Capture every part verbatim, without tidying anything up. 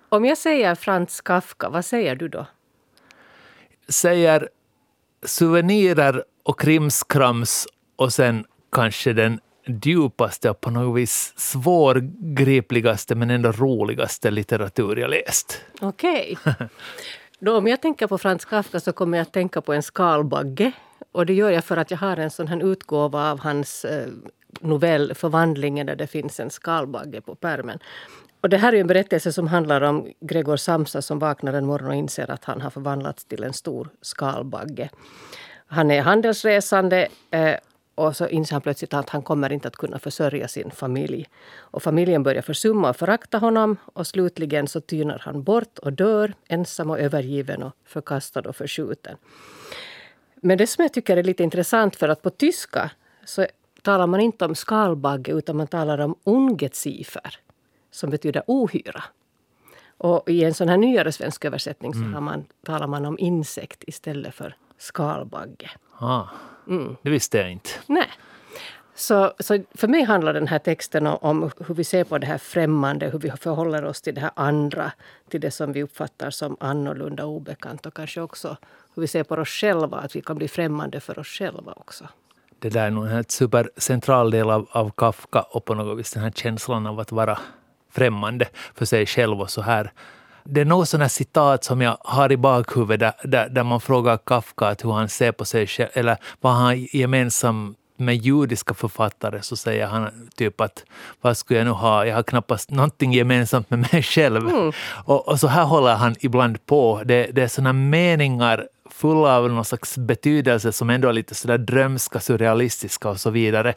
Om jag säger Franz Kafka, vad säger du då? Säger souvenirer och krimskrams och sen kanske den djupaste och på något vis svårgripligaste men ändå roligaste litteratur jag läst. Okej. Okay. Då om jag tänker på Franz Kafka så kommer jag att tänka på en skalbagge. Och det gör jag för att jag har en sån här utgåva av hans eh, novell Förvandlingen där det finns en skalbagge på pärmen. Och det här är en berättelse som handlar om Gregor Samsa som vaknar en morgon och inser att han har förvandlats till en stor skalbagge. Han är handelsresande eh, och så inser han plötsligt att han kommer inte att kunna försörja sin familj. Och familjen börjar försumma och förakta honom och slutligen så tynar han bort och dör ensam och övergiven och förkastad och förskjuten. Men det som jag tycker är lite intressant för att på tyska så talar man inte om skalbagge utan man talar om Ungeziefer som betyder ohyra. Och i en sån här nyare svensk översättning så har man, talar man om insekt istället för skalbagge. Ah, mm. Det visste jag inte. Nej. Så, så för mig handlar den här texten om hur vi ser på det här främmande, hur vi förhåller oss till det här andra, till det som vi uppfattar som annorlunda, obekant och kanske också hur vi ser på oss själva, att vi kan bli främmande för oss själva också. Det där är nog en supercentral del av, av Kafka och på något vis den här känslan av att vara främmande för sig själv och så här. Det är något sådana här citat som jag har i bakhuvudet där, där, där man frågar Kafka att hur han ser på sig själv eller vad han gemensamt med judiska författare så säger han typ att vad skulle jag nu ha? Jag har knappast någonting gemensamt med mig själv. Mm. Och, och så här håller han ibland på. Det, det är sådana meningar fulla av någon slags betydelse som ändå är lite sådär drömska, surrealistiska och så vidare.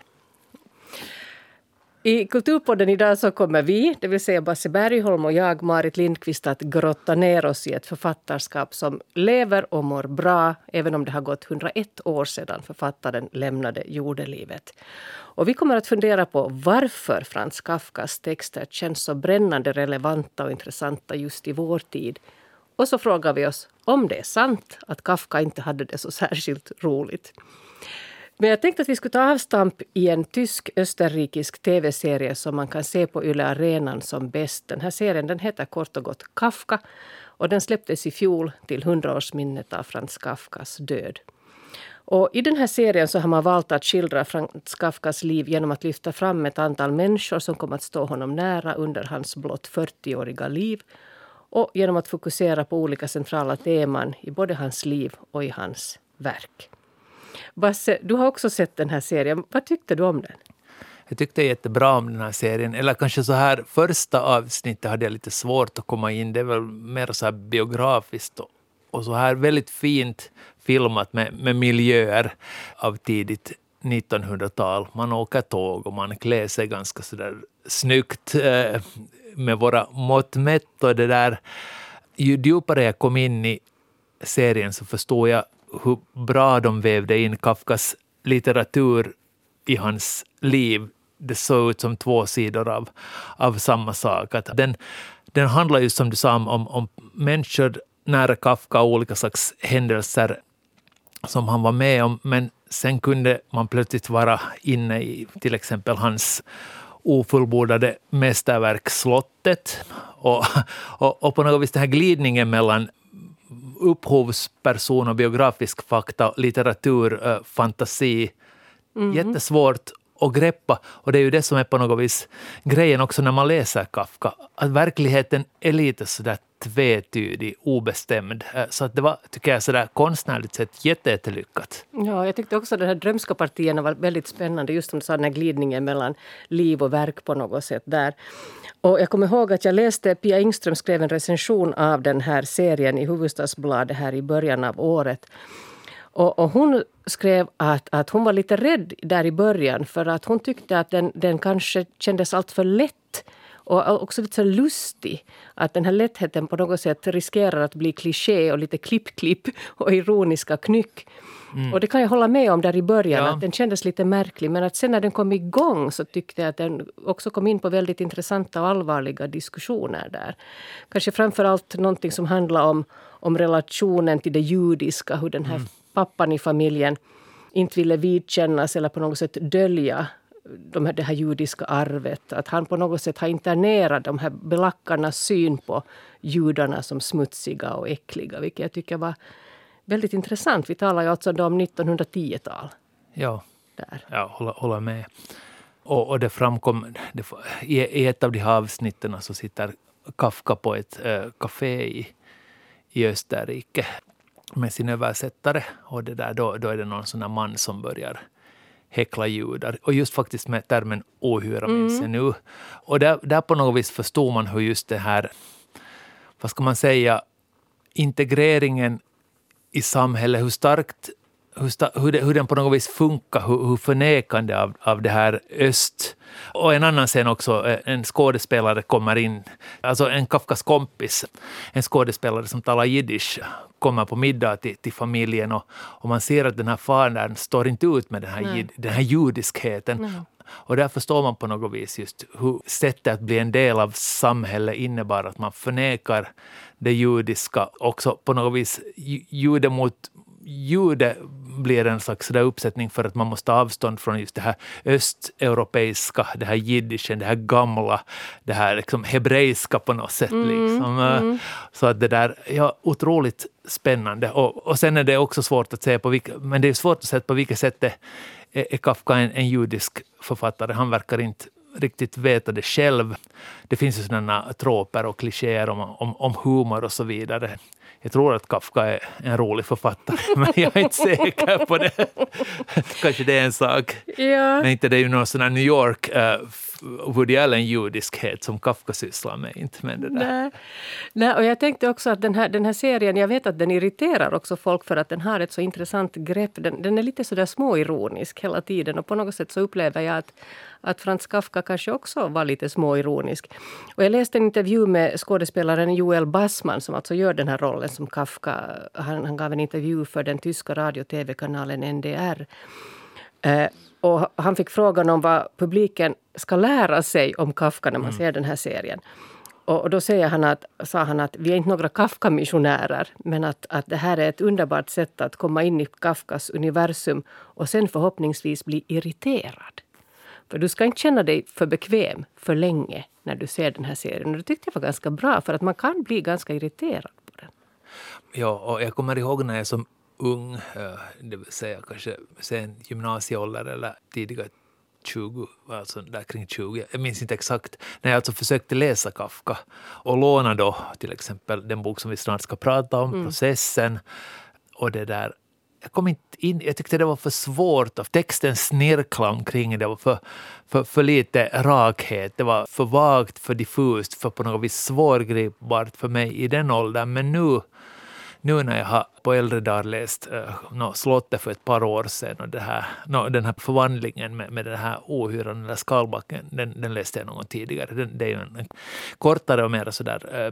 I Kulturpodden idag så kommer vi, det vill säga Basse Bergholm och jag, Marit Lindqvist, att grotta ner oss i ett författarskap som lever och mår bra, även om det har gått hundraett år sedan författaren lämnade jordelivet. Och vi kommer att fundera på varför Franz Kafkas texter känns så brännande relevanta och intressanta just i vår tid. Och så frågar vi oss om det är sant att Kafka inte hade det så särskilt roligt. Men jag tänkte att vi skulle ta avstamp i en tysk-österrikisk tv-serie som man kan se på Yle Arenan som bäst. Den här serien den heter kort och gott Kafka och den släpptes i fjol till hundraårsminnet av Franz Kafkas död. Och i den här serien så har man valt att skildra Franz Kafkas liv genom att lyfta fram ett antal människor som kommer att stå honom nära under hans blott fyrtioåriga liv och genom att fokusera på olika centrala teman i både hans liv och i hans verk. Basse, du har också sett den här serien. Vad tyckte du om den? Jag tyckte jättebra om den här serien. Eller kanske så här, första avsnittet hade jag lite svårt att komma in. Det är väl mer så här biografiskt och, och så här väldigt fint filmat med, med miljöer av tidigt nittonhundratal. Man åker tåg och man klär sig ganska så där snyggt eh, med våra mått mätt och det där. Ju djupare jag kom in i serien så förstod jag hur bra de vävde in Kafkas litteratur i hans liv. Det såg ut som två sidor av, av samma sak. Att den, den handlar ju som du sa om, om människor nära Kafka och olika slags händelser som han var med om. Men sen kunde man plötsligt vara inne i till exempel hans ofullbordade mästerverk Slottet. Och, och, och på något vis den här glidningen mellan upphovsperson och biografisk fakta, litteratur, äh, fantasi. Mm. Jättesvårt att greppa. Och det är ju det som är på något vis grejen också när man läser Kafka. Att verkligheten är lite sådär tvetydig, obestämd. Så att det var, tycker jag, sådär konstnärligt sett jättelyckat. Ja, jag tyckte också att den här drömska partierna var väldigt spännande. Just som du sa, den här glidningen mellan liv och verk på något sätt där. Och jag kommer ihåg att jag läste, Pia Ingström skrev en recension av den här serien i Hufvudstadsbladet här i början av året. Och, och hon skrev att, att hon var lite rädd där i början för att hon tyckte att den, den kanske kändes allt för lätt och också lite så lustig. Att den här lättheten på något sätt riskerar att bli kliché och lite klipp-klipp och ironiska knyck. Mm. Och det kan jag hålla med om där i början, ja. Att den kändes lite märklig. Men att sen när den kom igång så tyckte jag att den också kom in på väldigt intressanta och allvarliga diskussioner där. Kanske framförallt någonting som handlar om, om relationen till det judiska, hur den här mm. pappan i familjen inte ville vidkännas eller på något sätt dölja de här, det här judiska arvet. Att han på något sätt har internerat de här belackarnas syn på judarna som smutsiga och äckliga. Vilket jag tycker var väldigt intressant. Vi talar ju alltså om nittonhundratio-tal. Ja, där. jag håller, håller med. Och, och det framkom, det, i, i ett av de här avsnitten så sitter Kafka på ett äh, café i, i Österrike med sin översättare. Och det där, då, då är det någon sån här man som börjar häckla judar. Och just faktiskt med termen ohyra mm. minns jag nu. Och där, där på något vis förstår man hur just det här, vad ska man säga, integreringen i samhället, hur starkt, hur, sta, hur, det, hur den på något vis funkar, hur, hur förnekande av, av det här öst. Och en annan scen också, en skådespelare kommer in, alltså en Kafkas kompis, en skådespelare som talar jiddisch, kommer på middag till, till familjen och, och man ser att den här fadern står inte ut med den här, jid, den här judiskheten. Nej. Och där förstår man på något vis just hur sättet att bli en del av samhället innebar att man förnekar det judiska. Också på något vis jude mot jude blir en slags där uppsättning för att man måste avstånd från just det här östeuropeiska, det här jiddischen, det här gamla, det här liksom hebreiska på något sätt. Mm, liksom. mm. Så att det där, ja, otroligt spännande. Och, och sen är det också svårt att säga på vilka, men det är svårt att säga på vilket sätt det är, är Kafka en, en judisk författare. Han verkar inte riktigt veta det själv. Det finns ju sådana troper och klichéer om, om, om humor och så vidare. Jag tror att Kafka är en rolig författare, men jag är inte säker på det. Kanske det är en sak. Ja. Men inte det är ju någon sån här New York uh, Woody Allen-judiskhet som Kafka sysslar med. Inte med det där. Nej. Nej, och jag tänkte också att den här, den här serien, jag vet att den irriterar också folk för att den har ett så intressant grepp. Den, den är lite sådär småironisk hela tiden och på något sätt så upplever jag att, att Franz Kafka kanske också var lite småironisk. Och jag läste en intervju med skådespelaren Joel Bassman som alltså gör den här rollen som Kafka. Han, han gav en intervju för den tyska radio- och tv-kanalen N D R. Eh, och han fick frågan om vad publiken ska lära sig om Kafka när man mm. ser den här serien. Och, och då säger han att, sa han att vi är inte några Kafka-missionärer, men att, att det här är ett underbart sätt att komma in i Kafkas universum och sen förhoppningsvis bli irriterad. För du ska inte känna dig för bekväm för länge när du ser den här serien. Och det tyckte jag var ganska bra för att man kan bli ganska irriterad på den. Ja, och jag kommer ihåg när jag som ung, det vill säga kanske sen gymnasieålder eller tidigare tjugo, alltså där kring tjugo, jag minns inte exakt, när jag alltså försökte läsa Kafka och låna då till exempel den bok som vi snart ska prata om, mm. Processen, och det där, jag kom inte in, jag tyckte det var för svårt, av texten snirkla omkring, det var för, för, för lite rakhet, det var för vagt, för diffust, för på något vis svårgripbart för mig i den åldern, men nu Nu när jag har på äldre dagar läst uh, no, Slottet för ett par år sedan och det här, no, den här förvandlingen med, med den här ohyran eller skalbacken, den, den läste jag någon tidigare. Den, det är ju en, en kortare och mer sådär uh,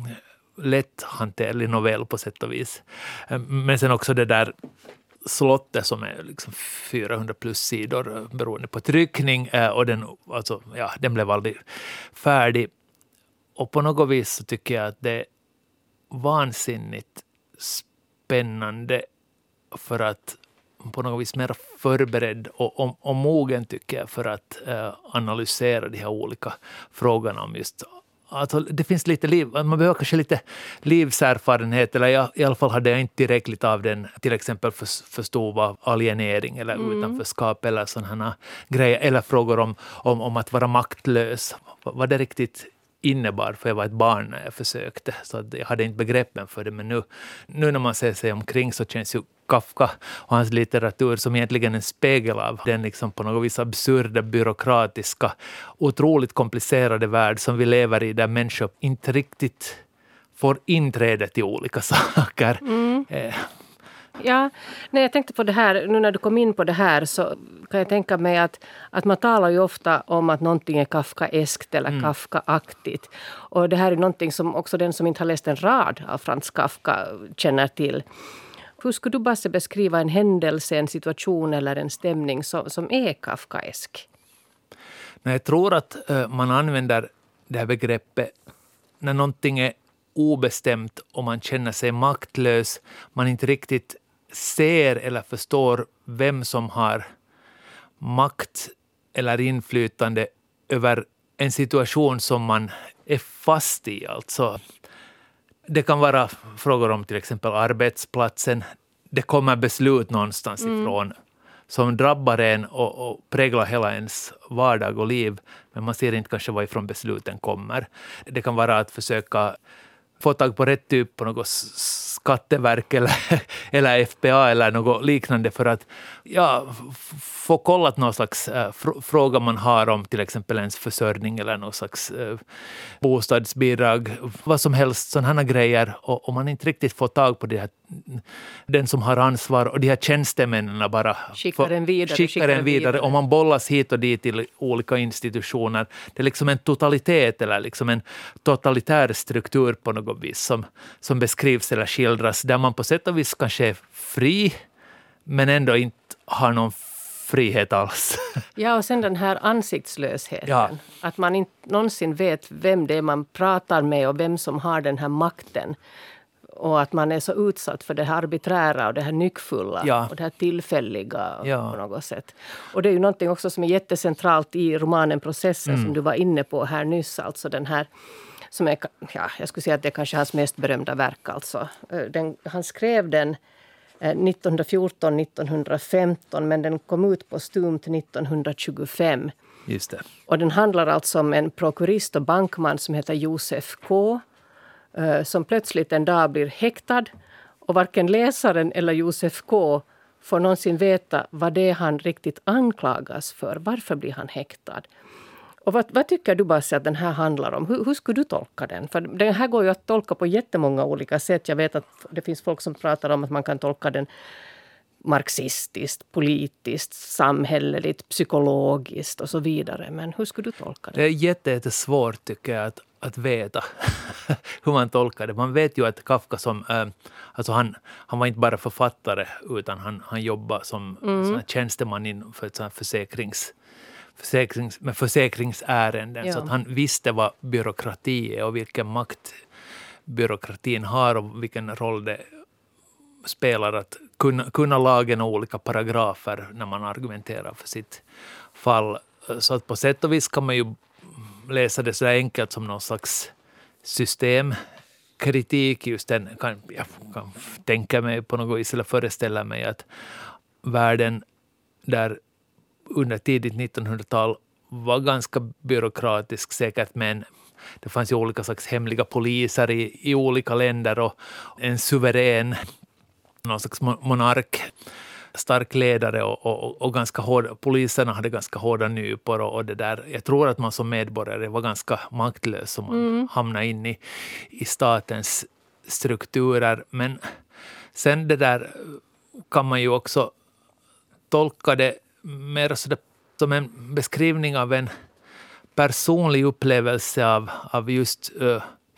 lätthanterlig novell på sätt och vis. Uh, men sen också det där Slottet som är liksom fyrahundra plus sidor beroende på tryckning uh, och den, alltså, ja, den blev aldrig färdig. Och på något vis så tycker jag att det är vansinnigt spännande för att på något vis mer förberedd och, och, och mogen tycker jag för att uh, analysera de här olika frågorna om just alltså, det finns lite liv, man behöver kanske lite livserfarenhet eller jag, i alla fall hade jag inte tillräckligt av den till exempel för, förstå vad alienering eller mm. utanförskap eller sådana grejer eller frågor om, om, om att vara maktlös, vad det riktigt innebar, för jag var ett barn när jag försökte, så att jag hade inte begreppen för det, men nu, nu när man ser sig omkring så känns ju Kafka och hans litteratur som egentligen en spegel av den liksom på något vis absurda, byråkratiska, otroligt komplicerade värld som vi lever i, där människor inte riktigt får inträde till olika saker. Mm. Eh. Ja, när jag tänkte på det här, nu när du kom in på det här så kan jag tänka mig att, att man talar ju ofta om att någonting är Kafkaeskt eller mm. Kafkaaktigt. Och det här är någonting som också den som inte har läst en rad av Franz Kafka känner till. Hur skulle du bara beskriva en händelse, en situation eller en stämning som, som är Kafkaesk? Jag tror att uh, man använder det här begreppet när någonting är obestämt och man känner sig maktlös, man inte riktigt ser eller förstår vem som har makt eller inflytande över en situation som man är fast i. Alltså, det kan vara frågor om till exempel arbetsplatsen. Det kommer beslut någonstans mm. ifrån som drabbar en och, och präglar hela ens vardag och liv. Men man ser inte kanske varifrån besluten kommer. Det kan vara att försöka få tag på rätt typ på något skatteverk eller, eller F B A eller något liknande för att ja, f- få kollat någon slags äh, fr- fråga man har om till exempel ens försörjning eller någon slags äh, bostadsbidrag, vad som helst, sådana här grejer. Och om man inte riktigt får tag på det här, den som har ansvar och de här tjänstemännen bara skickar en vidare, skickar skickar en vidare. Och man bollas hit och dit till olika institutioner. Det är liksom en totalitet eller liksom en totalitär struktur på något vis som, som beskrivs eller skildras där man på sätt och vis kanske är fri men ändå inte har någon frihet alls. Ja, och sen den här ansiktslösheten. Ja. Att man inte någonsin vet vem det är man pratar med och vem som har den här makten. Och att man är så utsatt för det här arbiträra och det här nyckfulla Ja. och det här tillfälliga Ja. på något sätt. Och det är ju någonting också som är jättecentralt i romanen Processen mm. som du var inne på här nyss. Alltså den här som är, ja, jag skulle säga att det är kanske hans mest berömda verk. Alltså. Den, han skrev den nittonhundrafjorton nittonhundrafemton men den kom ut postumt nittonhundratjugofem. Just det. Och den handlar alltså om en prokurist och bankman som heter Josef K. som plötsligt en dag blir häktad. Och varken läsaren eller Josef K. får någonsin veta vad det är han riktigt anklagas för. Varför blir han häktad? Och vad, vad tycker du, Basse, att den här handlar om? Hur, hur skulle du tolka den? För den här går ju att tolka på jättemånga olika sätt. Jag vet att det finns folk som pratar om att man kan tolka den marxistiskt, politiskt, samhälleligt, psykologiskt och så vidare. Men hur skulle du tolka det? Det är jätte, jättesvårt tycker jag att, att veta hur man tolkar det. Man vet ju att Kafka som, äh, alltså han, han var inte bara författare utan han, han jobbade som mm. tjänsteman in för ett sånt försäkrings Försäkrings, med försäkringsärenden ja. Så att han visste vad byråkrati är och vilken makt byråkratin har och vilken roll det spelar att kunna, kunna lagen och olika paragrafer när man argumenterar för sitt fall. Så att på sätt och vis kan man ju läsa det så enkelt som någon slags systemkritik. Just den kan, jag kan tänka mig på något vis eller föreställa mig att världen där under tidigt nittonhundratal var ganska byråkratisk säkert, men det fanns ju olika slags hemliga poliser i, i olika länder och en suverän, någon slags monark, stark ledare och, och, och ganska hårda, poliserna hade ganska hårda nypor och, och det där. Jag tror att man som medborgare var ganska maktlös om man mm. hamnade in i, i statens strukturer, men sen det där kan man ju också tolka det mer så det, som en beskrivning av en personlig upplevelse av, av just uh,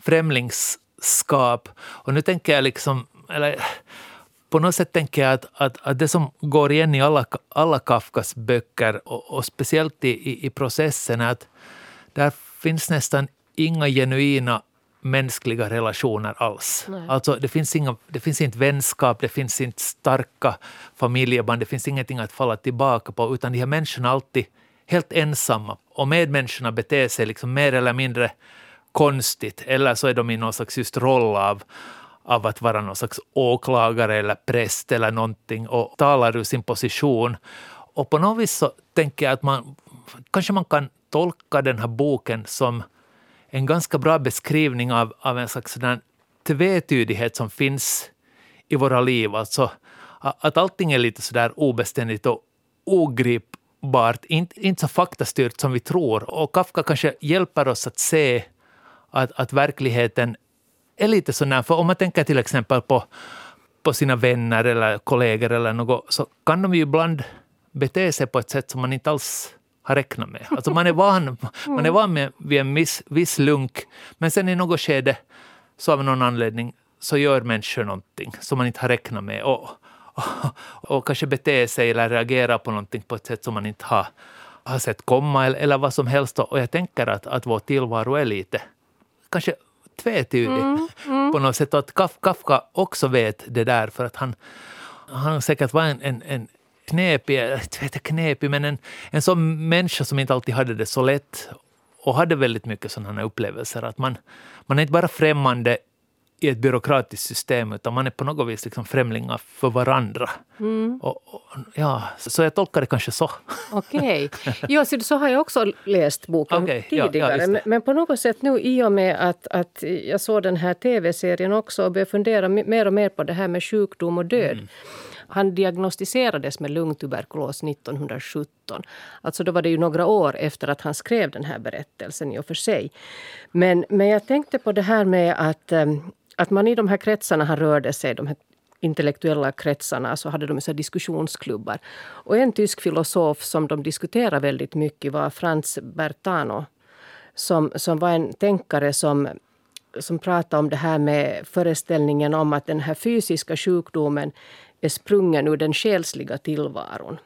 främlingskap. Och nu tänker jag liksom, eller på något sätt tänker jag att, att, att det som går igen i alla, alla Kafkas böcker och, och speciellt i, i, i processen är att där finns nästan inga genuina mänskliga relationer alls. Nej. Alltså det finns, inga, det finns inte vänskap, det finns inte starka familjeband, det finns ingenting att falla tillbaka på, utan de här människorna är alltid helt ensamma och medmänniskorna beter sig liksom mer eller mindre konstigt, eller så är de i någon slags just roll av, av att vara någon slags åklagare eller präst eller någonting och talar ur sin position. Och på något vis så tänker jag att man kanske man kan tolka den här boken som en ganska bra beskrivning av, av en slags sådan tvetydighet som finns i våra liv. Alltså att allting är lite sådär obeständigt och ogripbart, inte, inte så faktastyrt som vi tror. Och Kafka kanske hjälper oss att se att, att verkligheten är lite sådär. För om man tänker till exempel på, på sina vänner eller kollegor eller något, så kan de ju ibland bete sig på ett sätt som man inte alls har räknat med. Alltså man är van, man är van med vid en viss, viss lunk, men sen i något skede så av någon anledning så gör människor någonting som man inte har räknat med och, och, och kanske beter sig eller reagerar på någonting på ett sätt som man inte har, har sett komma eller, eller vad som helst. Och jag tänker att, att vår tillvaro är lite kanske tvetydig mm, mm. på något sätt, att Kafka också vet det där, för att han, han säkert var en, en, en knepig, jag vet inte knepig, men en, en sån människa som inte alltid hade det så lätt och hade väldigt mycket sådana upplevelser. Att man, man är inte bara främmande i ett byråkratiskt system, utan man är på något vis liksom främlingar för varandra. Mm. Och, och, ja, så jag tolkar det kanske så. Okej. Ja, så, så har jag också läst boken okay, tidigare. Ja, ja, men, men på något sätt nu i och med att, att jag såg den här tv-serien också och började fundera mer och mer på det här med sjukdom och död. Mm. Han diagnostiserades med lungtuberkulos nittonhundrasjutton. Alltså då var det ju några år efter att han skrev den här berättelsen i och för sig. Men, men jag tänkte på det här med att, att man i de här kretsarna han rörde sig, de här intellektuella kretsarna, så hade de så här diskussionsklubbar. Och en tysk filosof som de diskuterade väldigt mycket var Franz Bertano, som, som var en tänkare som som pratade om det här med föreställningen om att den här fysiska sjukdomen är sprungen ur den själsliga tillvaron.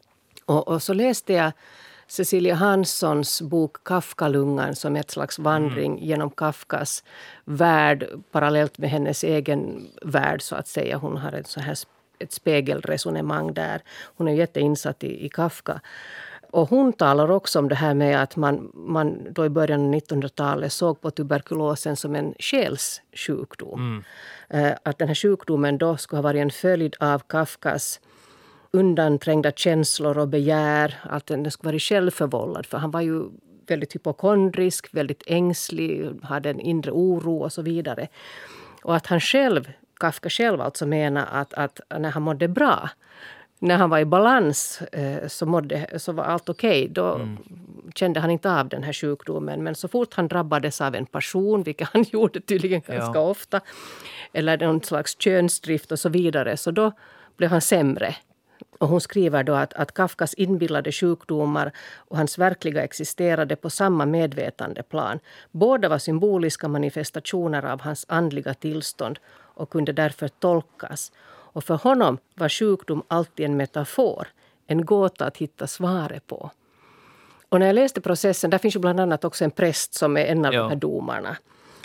Och, och så läste jag Cecilia Hanssons bok Kafkalungan som ett slags vandring mm. genom Kafkas värld parallellt med hennes egen värld så att säga. Hon har ett, så här, ett spegelresonemang där. Hon är jätteinsatt i, i Kafka. Och hon talar också om det här med att man, man då i början av nittonhundratalet såg på tuberkulosen som en själssjukdom. Mm. Att den här sjukdomen då skulle ha varit en följd av Kafkas undanträngda känslor och begär. Att den skulle vara självförvållad, för han var ju väldigt hypokondrisk, väldigt ängslig, hade en inre oro och så vidare. Och att han själv, Kafka själv alltså menar att, att när han mådde bra, när han var i balans eh, så, mådde, så var allt okej. Okay. Då mm. kände han inte av den här sjukdomen. Men så fort han drabbades av en passion, vilket han gjorde tydligen ganska ja. ofta, eller någon slags könsdrift och så vidare, så då blev han sämre. Och hon skriver då att, att Kafkas inbillade sjukdomar och hans verkliga existerade på samma medvetandeplan. Båda var symboliska manifestationer av hans andliga tillstånd och kunde därför tolkas. Och för honom var sjukdom alltid en metafor, en gåta att hitta svaret på. Och när jag läste processen, där finns ju bland annat också en präst som är en av ja. de här domarna.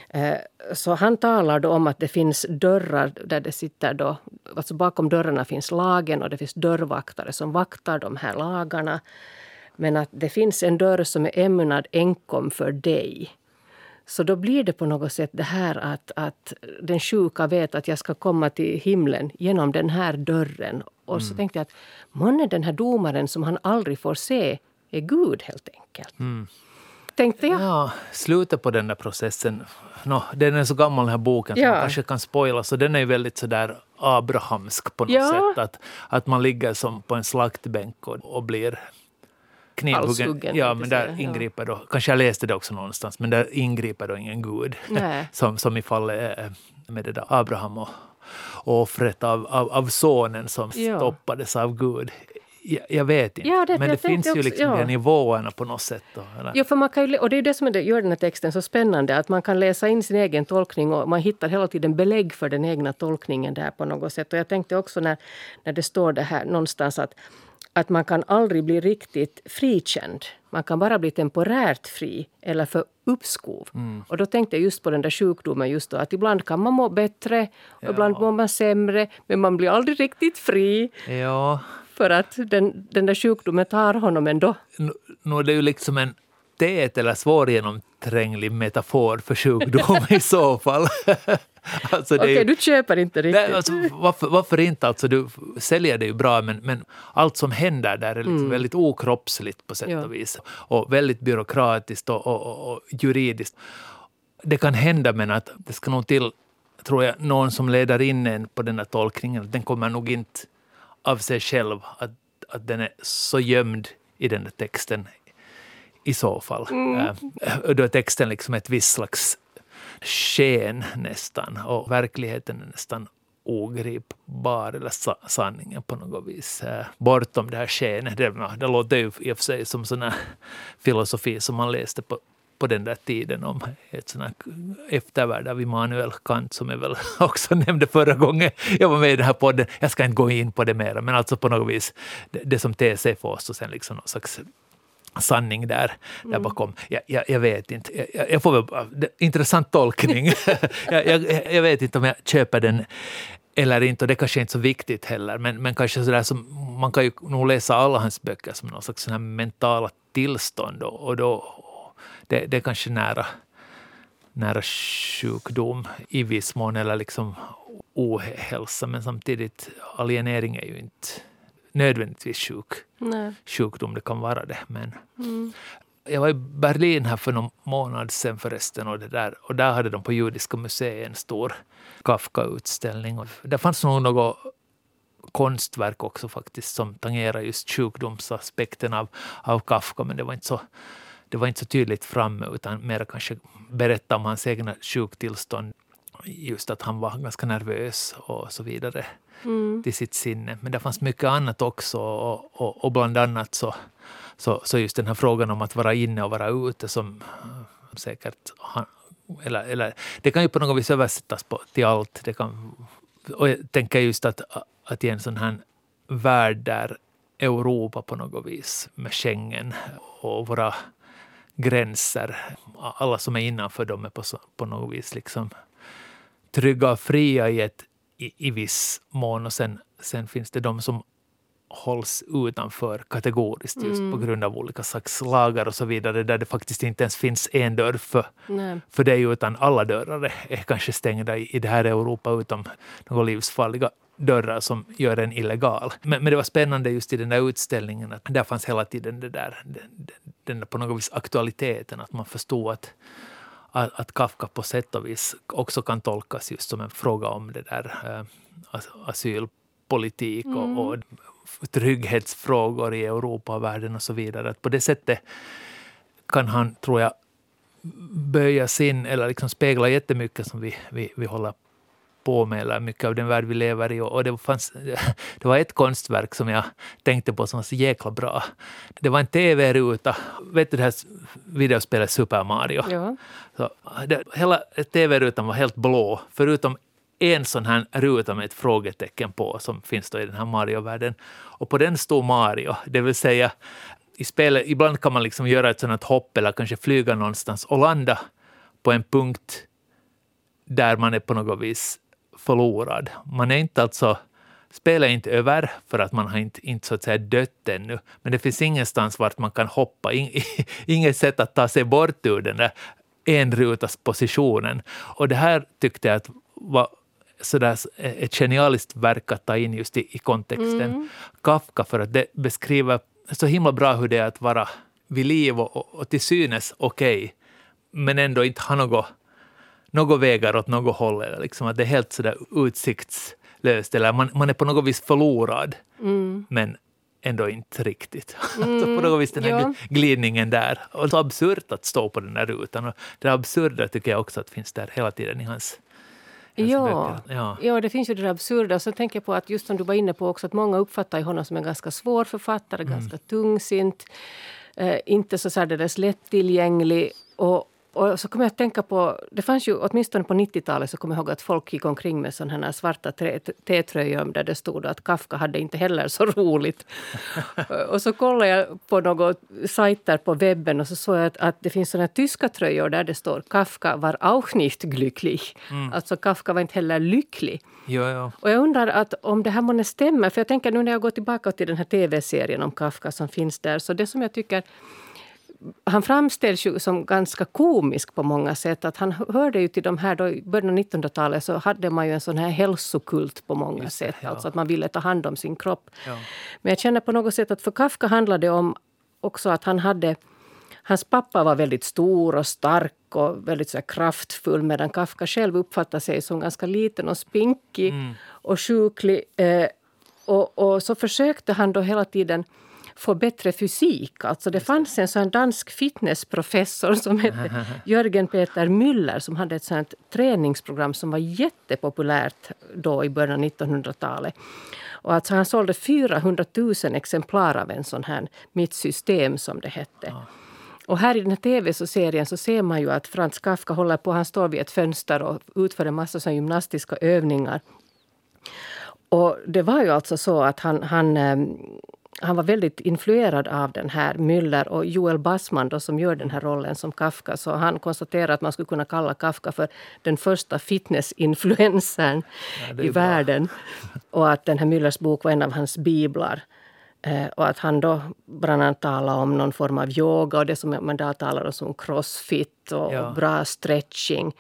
Så han talar då om att det finns dörrar där det sitter då, alltså bakom dörrarna finns lagen och det finns dörrvaktare som vaktar de här lagarna. Men att det finns en dörr som är ämnad enkom för dig. Så då blir det på något sätt det här att, att den sjuka vet att jag ska komma till himlen genom den här dörren. Och mm. så tänkte jag att månne den här domaren som han aldrig får se är Gud helt enkelt. Mm. Tänkte jag. Ja, slutet på den där processen. No, den är så gammal den här boken som ja. man kanske kan spoila. Så den är ju väldigt sådär abrahamsk på något ja. sätt. Att, att man ligger som på en slaktbänk och, och blir knivhuggen. Ja, men där ingriper då, kanske jag läste det också någonstans, men där ingriper då ingen Gud. som, som i fallet med det där Abraham och, och offret av, av, av sonen som ja. stoppades av Gud. Jag, jag vet inte, ja, det, men det finns också, ju liksom ja. de nivåerna på något sätt. Då, eller? Ja, för man kan ju, och det är det som gör den här texten så spännande, att man kan läsa in sin egen tolkning och man hittar hela tiden belägg för den egna tolkningen där på något sätt. Och jag tänkte också när, när det står det här någonstans att, att man kan aldrig bli riktigt frikänd. Man kan bara bli temporärt fri eller för uppskov. Mm. Och då tänkte jag just på den där sjukdomen just då, att ibland kan man må bättre och ja. ibland mår man sämre, men man blir aldrig riktigt fri. Ja. För att den, den där sjukdomen tar honom ändå. Nu, nu är det ju liksom en tät eller svårgenomtränglig metafor för sjukdom i så fall. Alltså Okej, okay, du köper inte riktigt. Nej, alltså, varför, varför inte? Alltså, du säljer det ju bra, men, men allt som händer där är liksom mm. väldigt okroppsligt på sätt ja. och vis. Och väldigt byråkratiskt och, och, och, och juridiskt. Det kan hända, men att det ska nog till, tror jag, någon som leder in en på den här tolkningen. Den kommer nog inte av sig själv att, att den är så gömd i den där texten i så fall. Mm. Äh, då är texten liksom ett visst slags sken nästan och verkligheten är nästan ogripbar eller sa- sanningen på något vis. Äh, bortom det här skenet. Det, det låter ju i och för sig som sån här filosofi som man läste på på den där tiden om ett sån här eftervärld av Immanuel Kant som jag väl också nämnde förra gången jag var med i den här podden. Jag ska inte gå in på det mer, men alltså på något vis det, det som ter sig för oss och sen liksom någon slags sanning där, där mm. bakom. Jag, jag, jag vet inte. Jag, jag får väl, det, intressant tolkning. jag, jag, jag vet inte om jag köper den eller inte, och det kanske är inte så viktigt heller, men, men kanske sådär som, man kan ju nog läsa alla hans böcker som någon slags sån här mentala tillstånd, och, och då det, det är kanske nära nära sjukdom i viss mån, eller liksom ohälsa, men samtidigt alienering är ju inte nödvändigtvis sjuk. Nej. Sjukdom, det kan vara det, men Mm. jag var i Berlin här för någon månad sedan förresten, och, det där, och där hade de på Judiska museet en stor Kafka-utställning, och där fanns nog något konstverk också faktiskt som tangerar just sjukdomsaspekten av, av Kafka, men det var inte så det var inte så tydligt framme, utan mer kanske berätta om hans egna sjuktillstånd, just att han var ganska nervös och så vidare Mm. till sitt sinne. Men det fanns mycket annat också, och, och, och bland annat så, så, så just den här frågan om att vara inne och vara ute som säkert han, eller, eller det kan ju på något vis översättas på, till allt. Det kan, och jag tänker just att, att i en sån här värld där Europa på något vis med Schengen och våra gränser, alla som är innanför dem är på, på något vis liksom trygga och fria i, ett, i, i viss mån, och sen, sen finns det de som hålls utanför kategoriskt just Mm. på grund av olika slags lagar och så vidare, där det faktiskt inte ens finns en dörr för, Nej. för dig, utan alla dörrar är, är kanske stängda i, i det här Europa, utom några livsfarliga dörrar som gör en illegal. Men, men det var spännande just i den där utställningen att där fanns hela tiden det där, den, den där på något vis aktualiteten, att man förstod att, att, att Kafka på sätt och vis också kan tolkas just som en fråga om det där äh, asylpolitik och, Mm. och trygghetsfrågor i Europa och världen och så vidare. Att på det sättet kan han, tror jag, böja sin eller liksom spegla jättemycket som vi, vi, vi håller på med, eller mycket av den värld vi lever i. Och det, fanns, det var ett konstverk som jag tänkte på som var så jäkla bra. Det var en tv-ruta. Vet du det här videospelet Super Mario? Ja. Så det, hela tv-rutan var helt blå, förutom en sån här ruta med ett frågetecken på som finns då i den här Mario-världen. Och på den stod Mario, det vill säga i spelet, ibland kan man liksom göra ett sådant hopp eller kanske flyga någonstans och landa på en punkt där man är på något vis förlorad. Man är inte alltså, spelet är inte över för att man har inte, inte så att säga dött ännu, men det finns ingenstans vart man kan hoppa, In, inget sätt att ta sig bort ur den där enrutas positionen. Och det här tyckte jag att var sådär ett genialiskt verk att ta in just i, i kontexten Mm. Kafka, för att det beskriver så himla bra hur det är att vara vid liv och, och, och till synes okej, okay, men ändå inte ha något, något vägar åt något håll, eller liksom att det är helt sådär utsiktslöst, eller man, man är på något vis förlorad, Mm. men ändå inte riktigt. Mm. Så på något vis den här Ja. glidningen där, och så absurt att stå på den där rutan, och det absurda tycker jag också att finns där hela tiden i hans Ja. Ja. ja, det finns ju det där absurda. Så tänker jag på att just som du var inne på också, att många uppfattar honom som en ganska svår författare, Mm. ganska tungsint, eh, inte så särdeles lättillgänglig. Och, och så kommer jag att tänka på, det fanns ju åtminstone på nittiotalet så kommer jag ihåg att folk gick omkring med sådana här svarta trä- T-tröjor där det stod att Kafka hade inte heller så roligt. Och så kollade jag på några sajter på webben och så såg jag att, att det finns sådana tyska tröjor där det står Kafka var auch nicht glücklich. Mm. Alltså Kafka var inte heller lycklig. Ja, ja. Och jag undrar att om det här måste stämma, för jag tänker nu när jag går tillbaka till den här tv-serien om Kafka som finns där, så det som jag tycker, han framställs ju som ganska komisk på många sätt. Att han hörde ju till de här, då i början av nittonhundratalet så hade man ju en sån här hälsokult på många Just det, sätt. ja. Alltså att man ville ta hand om sin kropp. Ja. Men jag känner på något sätt att för Kafka handlade det om också att han hade, hans pappa var väldigt stor och stark och väldigt så här kraftfull, medan Kafka själv uppfattade sig som ganska liten och spinkig Mm. och sjuklig. Eh, och, och så försökte han då hela tiden få bättre fysik. Alltså det fanns en sån dansk fitnessprofessor som hette Jörgen Peter Müller som hade ett sånt träningsprogram som var jättepopulärt då i början av nittonhundratalet. Och alltså han sålde fyrahundratusen exemplar av en sån här Mitt system som det hette. Ja. Och här i den här tv-serien så ser man ju att Franz Kafka håller på, han står vid ett fönster och utför en massa sån gymnastiska övningar. Och det var ju alltså så att han, han han var väldigt influerad av den här Müller och Joel Bassman då, som gör den här rollen som Kafka. Så han konstaterar att man skulle kunna kalla Kafka för den första fitnessinfluensen ja, i bra. världen. Och att den här Müllers bok var en av hans biblar. Eh, och att han då bland annat talar om någon form av yoga och det som man då talar om som crossfit och, ja. och bra stretching.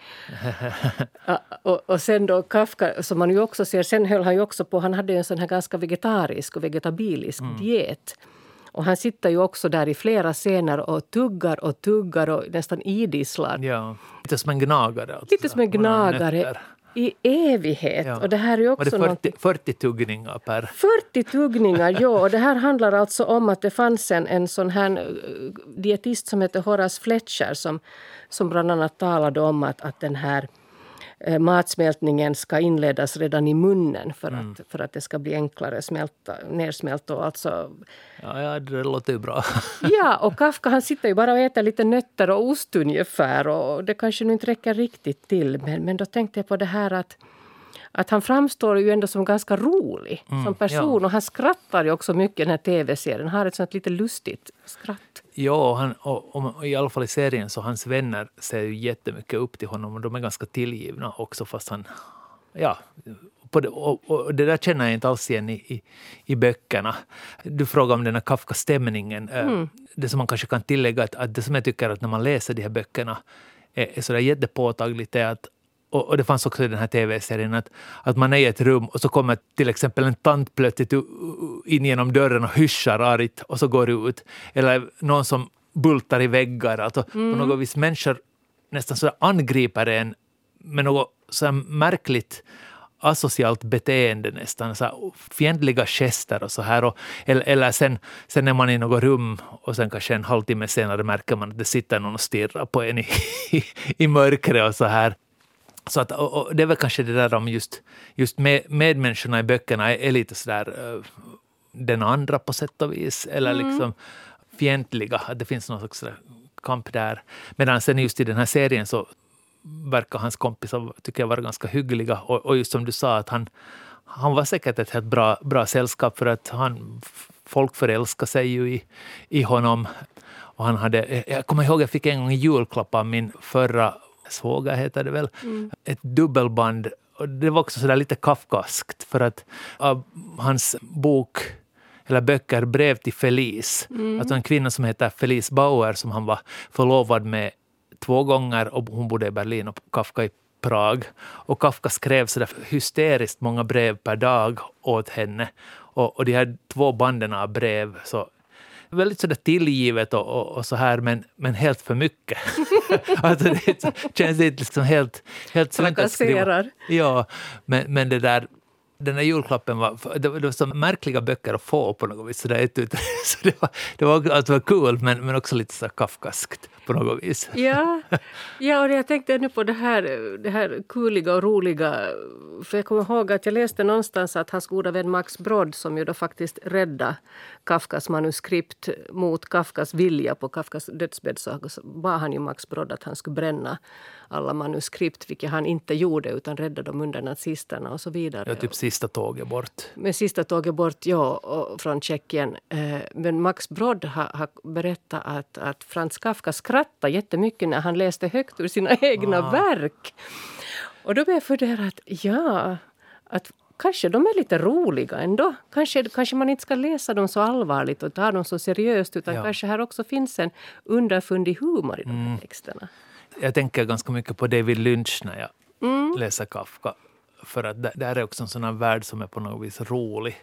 uh, och, och sen då Kafka, som man ju också ser, sen höll han ju också på, han hade en sån här ganska vegetarisk och vegetabilisk mm. diet. Och han sitter ju också där i flera scener och tuggar och tuggar och nästan idisslar. Ja, lite som en gnagare. Alltså. Lite som en gnagare. I evighet. Ja. Och det här är också var det fyrtio, fyrtio tuggningar per... fyrtio tuggningar, ja. Och det här handlar alltså om att det fanns en, en sån här dietist som heter Horace Fletcher som, som bland annat talade om att, att den här eh, matsmältningen ska inledas redan i munnen för, mm. att, för att det ska bli enklare smälta, nersmält och alltså... Ja, ja, det låter ju bra. Ja, och Kafka han sitter ju bara och äter lite nötter och ost ungefär och det kanske nu inte räcker riktigt till. Men, men då tänkte jag på det här att, att han framstår ju ändå som ganska rolig mm, som person. Ja. Och han skrattar ju också mycket i den här tv-serien. Han har ett sånt lite lustigt skratt. Ja, han, och, och i alla fall i serien så hans vänner ser ju jättemycket upp till honom och de är ganska tillgivna också fast han... Ja, på det, och, och det där känner jag inte alls igen i, i, i böckerna. Du frågar om den här Kafka-stämningen. Mm. Det som man kanske kan tillägga att, att det som jag tycker att när man läser de här böckerna är, är sådär jättepåtagligt är att, och, och det fanns också i den här tv-serien att, att man är i ett rum och så kommer till exempel en tant plötsligt in genom dörren och hyschar argt och så går ut. Eller någon som bultar i väggar. Alltså mm. på något vis människor nästan så angriper en med något så här märkligt asocialt beteende nästan, så här fientliga gester och så här. Och, eller eller sen, sen är man i något rum och sen kanske en halvtimme senare märker man att det sitter någon och stirrar på en i, i, i mörkret och så här. Så att, och, och det är väl kanske det där om just, just med, medmänniskorna i böckerna är, är lite sådär uh, den andra på sätt och vis. Eller mm. liksom fientliga, att det finns någon slags kamp där. Medan sen just i den här serien så verkar hans kompisar tycker jag vara ganska hyggliga och, och just som du sa att han, han var säkert ett helt bra, bra sällskap för att han, folk förälskar sig ju i, i honom och han hade, jag kommer ihåg jag fick en gång en julklapp av min förra svåger heter det väl, mm. ett dubbelband och det var också sådär lite kafkaskt för att av hans bok eller böcker Brev till Felice, mm. alltså en kvinna som heter Felice Bauer som han var förlovad med två gånger och hon bodde i Berlin och Kafka i Prag. Och Kafka skrev så där hysteriskt många brev per dag åt henne. Och, och de här två banden av brev så väldigt så där tillgivet och, och, och så här men, men helt för mycket. Alltså det känns inte liksom helt helt sunt att skriva. Ja, men, men det där den här julklappen var, det var, det var så märkliga böcker att få på något vis. Så, där, så det var, det var, alltså, det var kul men, men också lite så kafkaskt på något vis. Ja, ja och jag tänkte nu på det här, det här kuliga och roliga. För jag kommer ihåg att jag läste någonstans att hans goda vän Max Brod som ju då faktiskt räddade Kafkas manuskript mot Kafkas vilja på Kafkas dödsbädd så bad han ju Max Brod att han skulle bränna alla manuskript, vilket han inte gjorde utan räddade dem under nazisterna och så vidare. Ja, typ sista tåget bort. Men sista tåget bort, ja, och från Tjeckien. Men Max Brod har, har berättat att, att Franz Kafka skrattade jättemycket när han läste högt ur sina egna ah. verk. Och då blev jag fundera att ja, att kanske de är lite roliga ändå. Kanske, kanske man inte ska läsa dem så allvarligt och ta dem så seriöst utan ja. kanske här också finns en underfundig humor i de här mm. texterna. Jag tänker ganska mycket på David Lynch när jag mm. läser Kafka. För att det där är också en sån här värld som är på något vis rolig,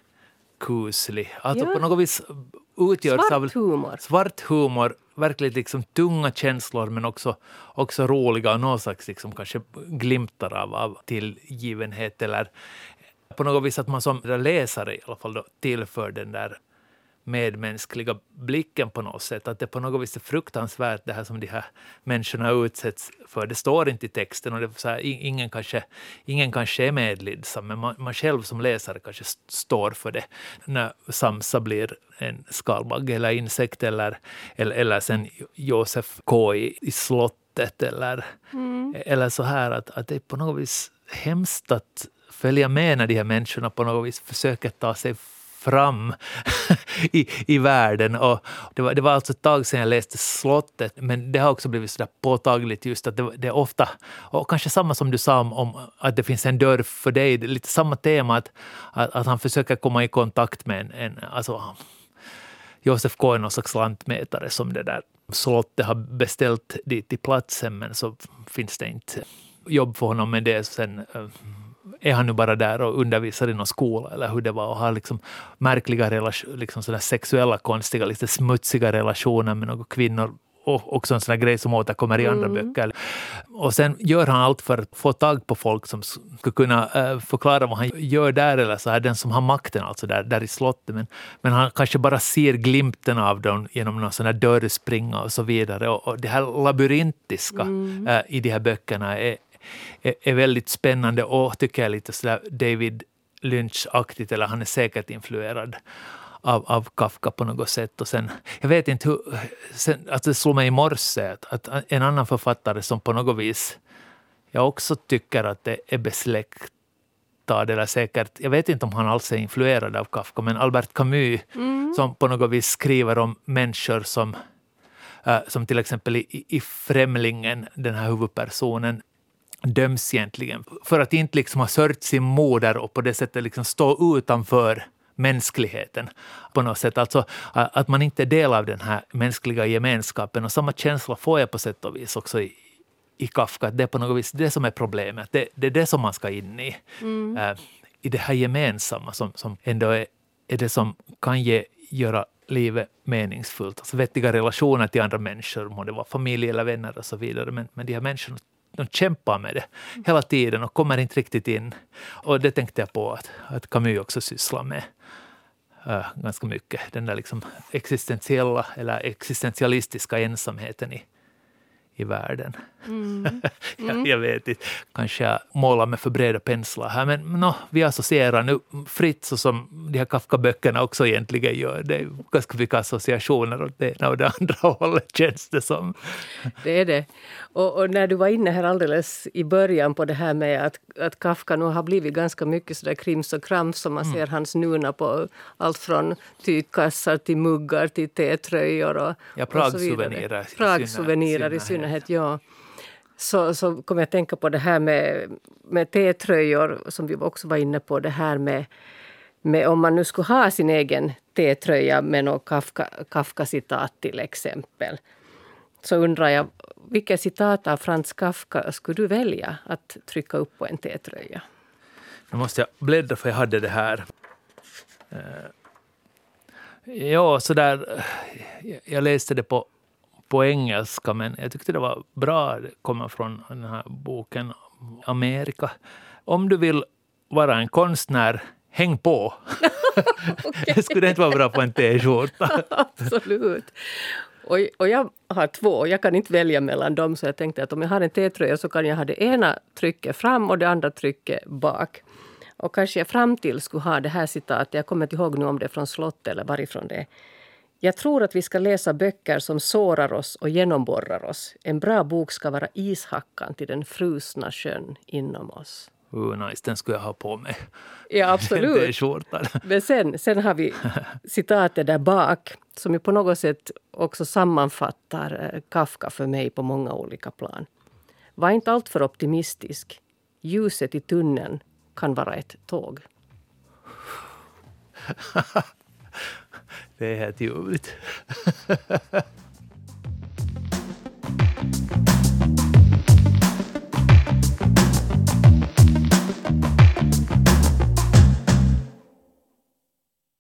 kuslig. Alltså ja. på något vis utgörs svart av humor. svart humor. Verkligen liksom tunga känslor men också, också roliga och någon slags liksom kanske glimtar av, av tillgivenhet. Eller på något vis att man som läsare i alla fall då tillför den där medmänskliga blicken på något sätt. Att det på något vis är fruktansvärt det här som de här människorna utsätts för. Det står inte i texten och det är så här, ingen, kanske, ingen kanske är medlidsam men man, man själv som läsare kanske står för det. När Samsa blir en skalbagge eller insekt eller, eller, eller sen Josef K i, i slottet eller, mm. eller så här att, att det är på något vis hemskt att följa med när de här människorna på något vis försöker ta sig fram i, i världen. Och det, var, det var alltså ett tag sedan jag läste Slottet, men det har också blivit så där påtagligt just att det, det är ofta, och kanske samma som du sa om, om att det finns en dörr för dig, det är lite samma tema att, att, att han försöker komma i kontakt med en, en alltså Josef K är någon slags lantmätare som det där Slottet har beställt dit i platsen, men så finns det inte jobb för honom med det. Sen är han nu bara där och undervisar i någon skola eller hur det var och har liksom märkliga relation, liksom sådana sexuella, konstiga, lite smutsiga relationer med några kvinnor. Och också en sån här grej som återkommer i andra mm. böcker. Och sen gör han allt för att få tag på folk som ska kunna äh, förklara vad han gör där, eller så här, den som har makten alltså där, där i slottet. Men, men han kanske bara ser glimten av dem genom någon sån här dörrspringa och så vidare. Och, och det här labyrintiska mm. äh, i de här böckerna är, är, är väldigt spännande och tycker jag lite sådär David Lynch-aktigt, eller han är säkert influerad Av, av Kafka på något sätt. Och sen, jag vet inte hur, sen, att det slår mig i morse att, att en annan författare som på något vis jag också tycker att det är besläktad, eller säkert, jag vet inte om han alls är influerad av Kafka, men Albert Camus mm. som på något vis skriver om människor som, äh, som till exempel i, i Främlingen, den här huvudpersonen, döms egentligen för att inte liksom ha sört sin moder och på det sättet liksom stå utanför mänskligheten på något sätt. Alltså att man inte är del av den här mänskliga gemenskapen, och samma känsla får jag på sätt och vis också i, i Kafka, att det är på något vis det som är problemet. Det, det är det som man ska in i. Mm. Uh, I det här gemensamma som, som ändå är, är det som kan ge, göra livet meningsfullt. Alltså vettiga relationer till andra människor, må det vara familj eller vänner och så vidare. Men, men de här människorna, de kämpar med det hela tiden och kommer inte riktigt in. Och det tänkte jag på att, att Camus också sysslar med. Uh, ganska mycket. Den där liksom existentiella eller existentialistiska ensamheten i, i världen. Mm. Mm. jag, jag vet inte. Kanske jag målar med för breda penslar här. Men no, vi associerar nu fritt så som de här Kafka-böckerna också egentligen gör. Det är ganska mycket associationer åt det ena och det andra hållet, känns det som. Det är det. Och, och när du var inne här alldeles i början på det här med att, att Kafka nu har blivit ganska mycket sådär krims och krams, som man mm. ser hans nuna på allt från tygkassar till muggar till tetröjor och, ja, Prag-souvenirer. Prag-souvenirer i synnerhet, ja. Så, så kommer jag att tänka på det här med, med tetröjor som vi också var inne på, det här med, med om man nu skulle ha sin egen tetröja med något Kafka, Kafka-citat till exempel. Så undrar jag, vilket citat av Franz Kafka skulle du välja att trycka upp på en tetröja? Nu måste jag bläddra för jag hade det här. Ja, så där, jag läste det på, på engelska, men jag tyckte det var bra. Det kommer från den här boken Amerika. Om du vill vara en konstnär, häng på. Okay. Skulle det inte vara bra på en t-skjorta? Absolut. Och, och jag har två, jag kan inte välja mellan dem, så jag tänkte att om jag har en t-tröja så kan jag ha det ena trycket fram och det andra trycket bak. Och kanske jag fram till skulle ha det här citatet, jag kommer inte ihåg nu om det är från Slottet eller varifrån det är. Jag tror att vi ska läsa böcker som sårar oss och genomborrar oss. En bra bok ska vara ishackan till den frusna sjön inom oss. Oh, nice, den skulle jag ha på mig. Ja, absolut. Men sen, sen har vi citatet där bak som ju på något sätt också sammanfattar Kafka för mig på många olika plan. Var inte allt för optimistisk. Ljuset i tunneln kan vara ett tåg. Det är helt ljuvligt.